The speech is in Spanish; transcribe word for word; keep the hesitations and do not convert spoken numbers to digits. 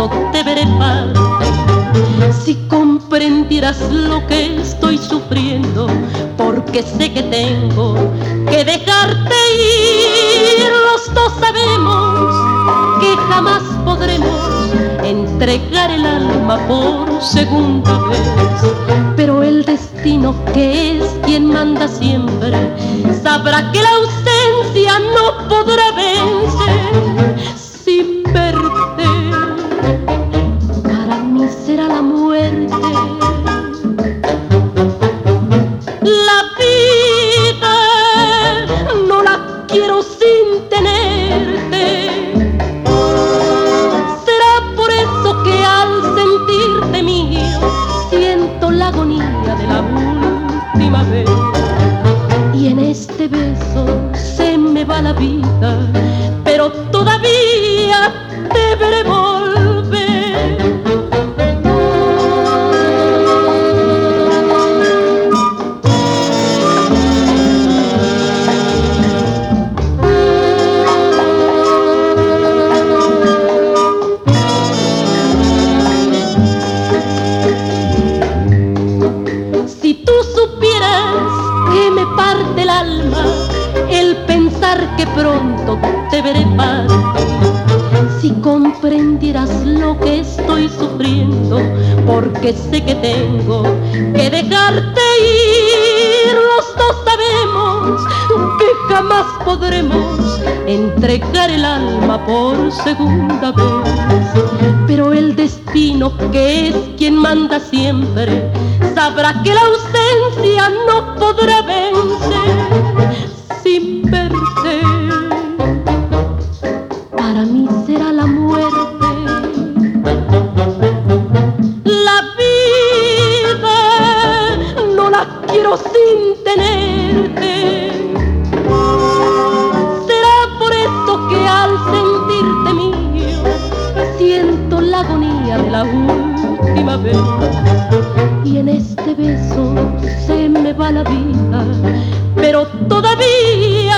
pronto te veré parte. Si comprendieras lo que estoy sufriendo, porque sé que tengo que dejarte ir. Los dos sabemos que jamás podremos entregar el alma por segunda vez, pero el destino, que es quien manda siempre, sabrá que la ausencia no podrá vencer. Sin verte, para mí será la muerte. La vida no la quiero sin tenerte. Será por eso que al sentirte mío siento la agonía de la última vez. Y en este beso se me va la vida, pero todavía te veré volver. Si tú supieras que me parte el alma el pensar que pronto te veré parte, si comprendieras lo que estoy sufriendo, porque sé que tengo que dejarte ir. Los dos sabemos que jamás podremos entregar el alma por segunda vez, pero el destino, que es quien manda siempre, sabrá que la ausencia no podrá vencer. Sin verte, para mí será la muerte. La vida no la quiero sin tenerte. Será por eso que al sentirte mío siento la agonía de la última vez. Y en este beso se me va la vida, pero todavía